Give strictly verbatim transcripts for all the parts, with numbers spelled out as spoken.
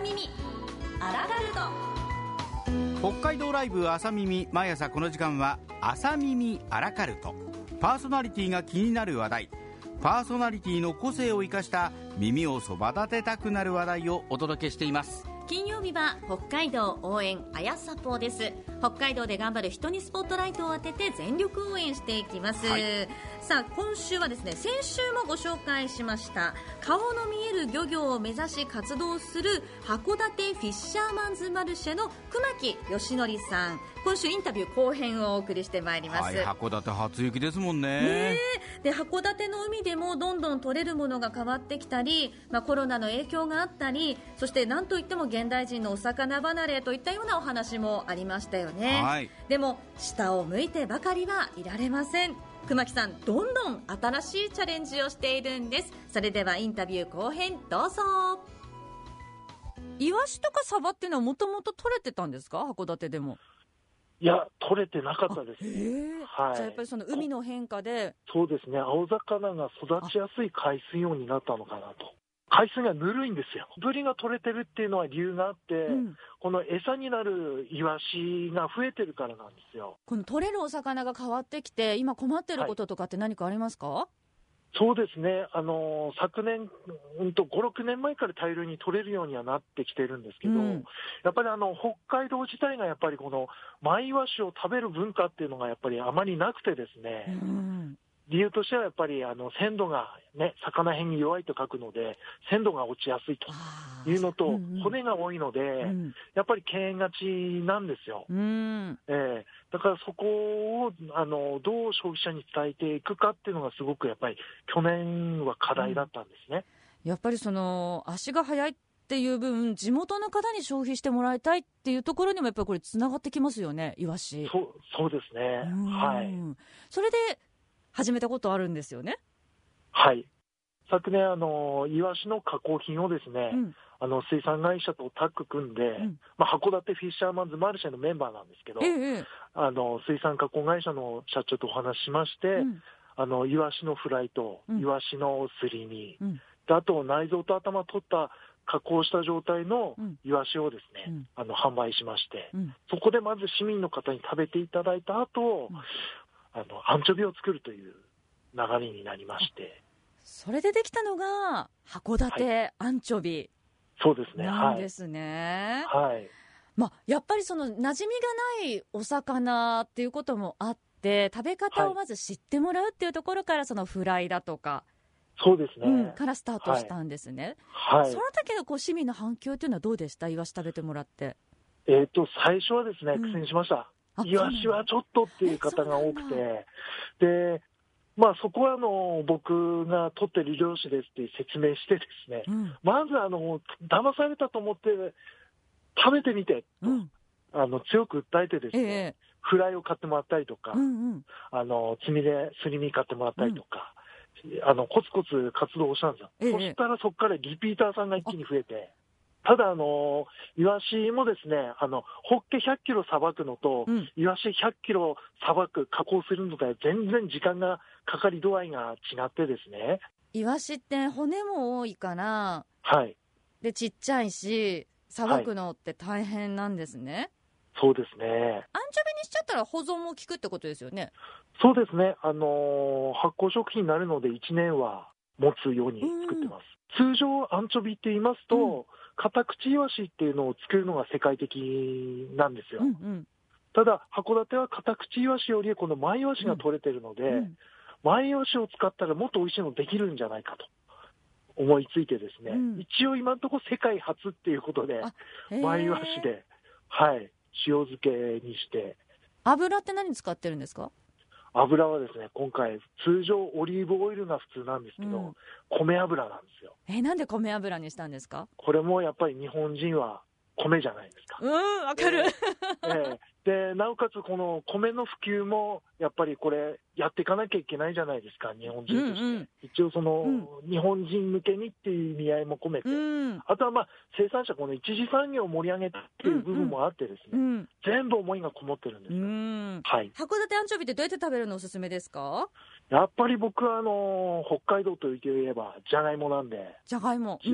耳アラカルト。北海道ライブ朝耳、毎朝この時間は朝耳アラカルト。パーソナリティが気になる話題、パーソナリティの個性を生かした耳をそば立てたくなる話題をお届けしています。 金曜日は北海道応援あやサポです。北海道で頑張る人にスポットライトを当てて全力応援していきます、はい、さあ今週はですね、先週もご紹介しました顔の見える漁業を目指し活動する函館フィッシャーマンズマルシェの熊木義則さん、今週インタビュー後編をお送りしてまいります、 はい、函館初雪ですもん ね, ねで函館の海でもどんどん取れるものが変わってきたり、まあ、コロナの影響があったり、そしてなんといっても現代人のお魚離れといったようなお話もありましたよね、はい、でも下を向いてばかりはいられません。熊木さん、どんどん新しいチャレンジをしているんです。それではインタビュー後編どうぞ。イワシとかサバっていうのはもともと取れてたんですか、函館でも。 いや、取れてなかったです、 はい、じゃあやっぱりその海の変化で。 そうですね、青魚が育ちやすい海水温になったのかなと。海水がぬるいんですよ。ブリが取れてるっていうのは理由があって、うん、この餌になるイワシが増えてるからなんですよ。 この取れるお魚が変わってきて今困ってることとかって何かありますか？はい、 そうですね、あの昨年、うん、とご、ろくねんまえから大量に取れるようにはなってきてるんですけど、うん、やっぱりあの北海道自体がやっぱりこのマイワシを食べる文化っていうのがやっぱりあまりなくてですね、うん、理由としてはやっぱりあの鮮度が、ね、魚辺に弱いと書くので鮮度が落ちやすいというのと、うんうん、骨が多いので、うん、やっぱり敬遠がちなんですよ、うんえー、だからそこをあのどう消費者に伝えていくかっていうのがすごくやっぱり去年は課題だったんですね、 うん、やっぱりその足が速いっていう分地元の方に消費してもらいたいっていうところにもやっぱりこれつながってきますよね、イワシ。 そう、そうですね、はい、 それで始めたことあるんですよね。 はい、昨年あのイワシの加工品をですね、うん、あの水産会社とタッグ組んで、うんまあ、函館フィッシャーマンズマルシェのメンバーなんですけど、ええ、あの水産加工会社の社長とお話ししまして、うん、あのイワシのフライと、うん、イワシのすり身、うん、であと内臓と頭取った加工した状態のイワシをですね、うん、あの販売しまして、うん、そこでまず市民の方に食べていただいた後、うんあのアンチョビを作るという流れになりまして、 それでできたのが函館アンチョビ、 はい、そうですね、 なんですね、 はいまあ、やっぱりその馴染みがないお魚っていうこともあって食べ方をまず知ってもらうっていうところから、そのフライだとかそうですね、 うん、からスタートしたんですね、はいはい、その時のこう市民の反響というのはどうでした？イワシ食べてもらって。 えーと、最初はですね苦戦しました、うん、イワシはちょっとっていう方が多くて、で、まあ、そこはあの僕が取ってる漁師ですって説明してですね、うん、まずあの騙されたと思って食べてみてと、うん、あの強く訴えてですね、ええ、フライを買ってもらったりとか、うんうん、あの積みですり身買ってもらったりとか、うん、あのコツコツ活動をしたんですよ、ええ、そしたらそこからリピーターさんが一気に増えて、ただあのイワシもですね、あのホッケひゃっキロさばくのと、うん、イワシひゃっキロさばく加工するのでは全然時間がかかり度合いが違ってですね、 イワシって骨も多いから、 はい、 でちっちゃいしさばくのって大変なんですね、はい、 そうですね。 アンチョビにしちゃったら保存も効くってことですよね。 そうですね、あの発酵食品になるのでいちねんは持つように作ってます。通常アンチョビって言いますと、うんカタクチイワシっていうのを作るのが世界的なんですよ、うんうん、ただ函館はカタクチイワシよりこのマイイワシが取れてるので、うんうん、マイイワシを使ったらもっと美味しいのできるんじゃないかと思いついてですね、うん、一応今のところ世界初っていうことでマイイワシで、はい、塩漬けにして。 油って何使ってるんですか？ 油はですね、今回通常オリーブオイルが普通なんですけど、うん、米油なんですよ。 え、なんで米油にしたんですか？ これもやっぱり日本人は米じゃないですか。 うん、わかる、 えーえーでなおかつこの米の普及もやっぱりこれやっていかなきゃいけないじゃないですか、日本人として、うんうん、一応その、うん、日本人向けにっていう意味合いも込めて、うん、あとはまあ生産者この一次産業を盛り上げたっていう部分もあってですね、うんうん、全部思いがこもってるんですよ、うんはい、 函館アンチョビってどうやって食べるのおすすめですか？ やっぱり僕はあの北海道といえばじゃがいもなんで、 じゃがいも、うん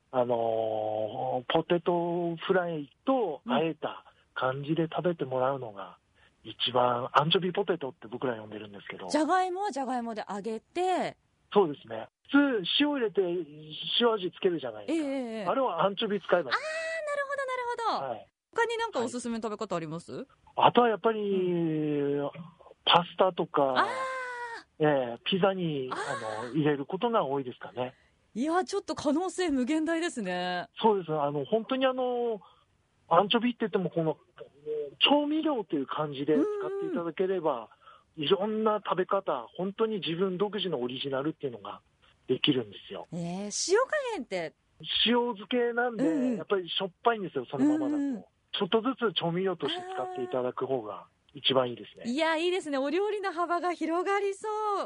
あのー、ポテトフライとあえた感じで食べてもらうのが一番、アンチョビポテトって僕ら呼んでるんですけど。 じゃがいもはじゃがいもで揚げて。 そうですね。普通塩入れて塩味つけるじゃないですか。 えー、 あれはアンチョビ使えばいい。 あー、なるほどなるほど、はい、他になんかおすすめの食べ方あります？ あとはやっぱり、うん、パスタとか、 あえー、ピザにあの入れることが多いですかね。 いや、ちょっと可能性無限大ですね。 そうですね。あの本当にあのアンチョビって言ってもこの調味料という感じで使っていただければ、うん、いろんな食べ方、本当に自分独自のオリジナルっていうのができるんですよ。 えー、塩加減って塩漬けなんで、うん、やっぱりしょっぱいんですよ、そのままだと、うん、ちょっとずつ調味料として使っていただく方が一番いいですね。 いや、いいですね。お料理の幅が広がりそう。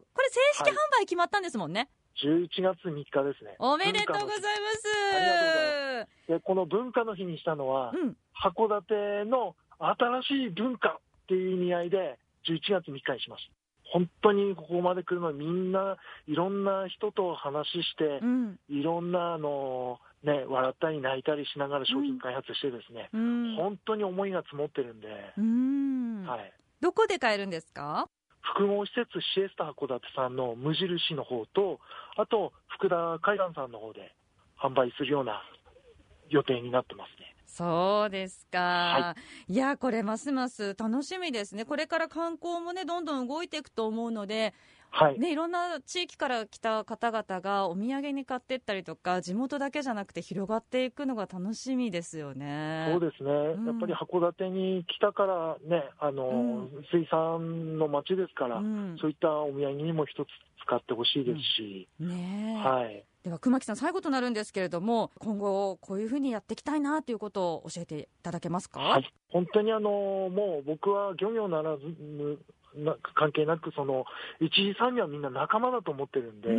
これ正式販売決まったんですもんね。はい、 じゅういちがつみっかですね。 おめでとうございます。 ありがとうございます。で、この文化の日にしたのは、うん、函館の新しい文化っていう意味合いでじゅういちがつみっかにしました。本当にここまで来るのはみんないろんな人と話して、うん、いろんなあの、ね、笑ったり泣いたりしながら商品開発してですね、うん、本当に思いが積もってるんで、うん、はい、 どこで買えるんですか？ 複合施設シエスタ函館さんの無印の方と、あと福田海岸さんの方で販売するような予定になってますね。 そうですか、はい、いや、これますます楽しみですね。これから観光もね、どんどん動いていくと思うので、はいね、いろんな地域から来た方々がお土産に買っていったりとか、地元だけじゃなくて広がっていくのが楽しみですよね。 そうですね、うん、やっぱり函館に来たからね、あの、うん、水産の町ですから、うん、そういったお土産にも一つ使ってほしいですし、 うんねはい、 では熊木さん、最後となるんですけれども、今後こういうふうにやっていきたいなということを教えていただけますか？ はい、本当にあのもう僕は漁業ならずな関係なく、その一次産業はみんな仲間だと思ってるんで、うん、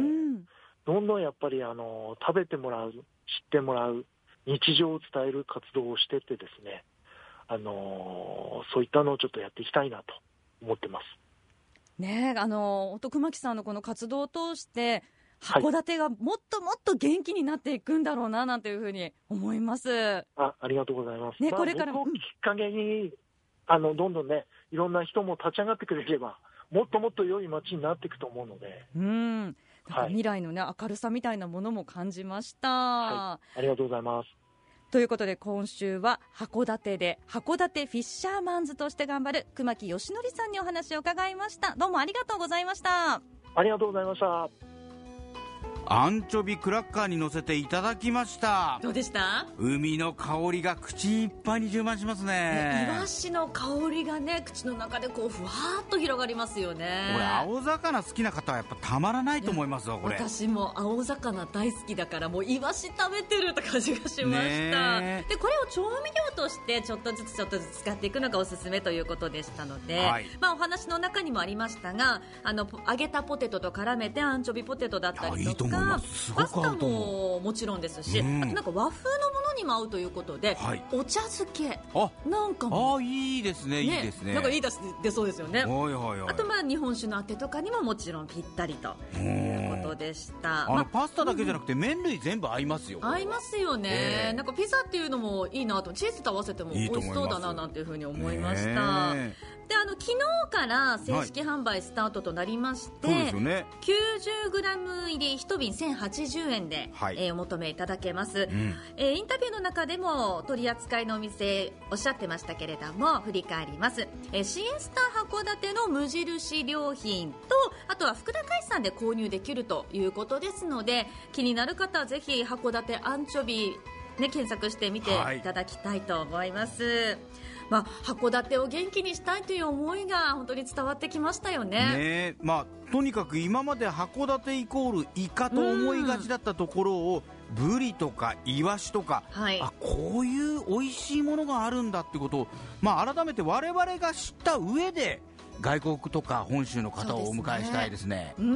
どんどんやっぱりあの食べてもらう、知ってもらう、日常を伝える活動をしてってですね、あのそういったのをちょっとやっていきたいなと思ってますね。あの熊木さんのこの活動を通して函館がもっともっと元気になっていくんだろうななんていうふうに思います。 あ、ありがとうございます、 ね、これから僕をきっかけにあのどんどんね、いろんな人も立ち上がってくれれば、もっともっと良い街になっていくと思うので、 うん、なんか未来の、ね、明るさみたいなものも感じました、 はい、ありがとうございます。 ということで、今週は函館で函館フィッシャーマンズとして頑張る熊木義則さんにお話を伺いました。どうもありがとうございました。 ありがとうございました。 アンチョビクラッカーに乗せていただきました。 どうでした？ 海の香りが口いっぱいに充満しますね。 イワシの香りがね、口の中でこうふわーっと広がりますよね。 これ青魚好きな方はやっぱたまらないと思いますよ。これ私も青魚大好きだから、もうイワシ食べてるって感じがしました、ね、でこれを調味料としてちょっとずつちょっとずつ使っていくのがおすすめということでしたので、はい、まあ、お話の中にもありましたが、あの揚げたポテトと絡めてアンチョビポテトだったりとか、パスタももちろんですし、うん、あとなんか和風のものにも合うということで、はい、お茶漬けなんかも、 あ、いいですね、ね、いいですね。 なんかいいです出そうですよね。 はいはいはい、 あとまあ日本酒のあてとかにももちろんぴったりということでした。 あの、まあ、パスタだけじゃなくて、うん、麺類全部合いますよ。 合いますよね、えー、なんかピザっていうのもいいなと、チーズと合わせても美味しそうだななんていうふうに思いました。えーであの昨日から正式販売スタートとなりまして、はい、そうですよね、きゅうじゅうグラム 入りいち瓶せんはちじゅうえんで、はい、えー、お求めいただけます、うん、えー、インタビューの中でも取り扱いのお店おっしゃってましたけれども、振り返ります、えー、シエスタ函館の無印良品と、あとは福田海産で購入できるということですので、気になる方はぜひ函館アンチョビ、ね、検索してみていただきたいと思います、はい。まあ、函館を元気にしたいという思いが本当に伝わってきましたよ ね, ね、まあ、とにかく今まで函館イコールイカと思いがちだったところを、ブリとかイワシとか、はい、あ、こういう美味しいものがあるんだってことを、まあ、改めて我々が知った上で外国とか本州の方をお迎えしたいですね。 うん、うん、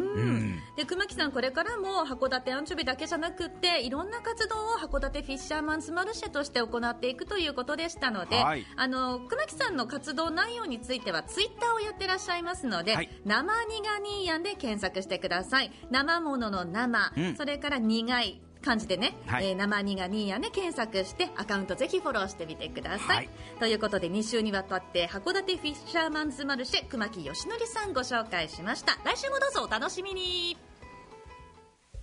で熊木さん、これからも函館アンチョビだけじゃなくっていろんな活動を函館フィッシャーマンズマルシェとして行っていくということでしたので、はい、あの熊木さんの活動内容についてはツイッターをやってらっしゃいますので、はい、生苦ニーヤンで検索してください。生ものの生、うん、それから苦い漢字でね、 はい、 えー、生にがにやね検索してアカウントぜひフォローしてみてください、はい、ということでに週にわたって函館フィッシャーマンズマルシェ熊木義則さんご紹介しました。来週もどうぞお楽しみに。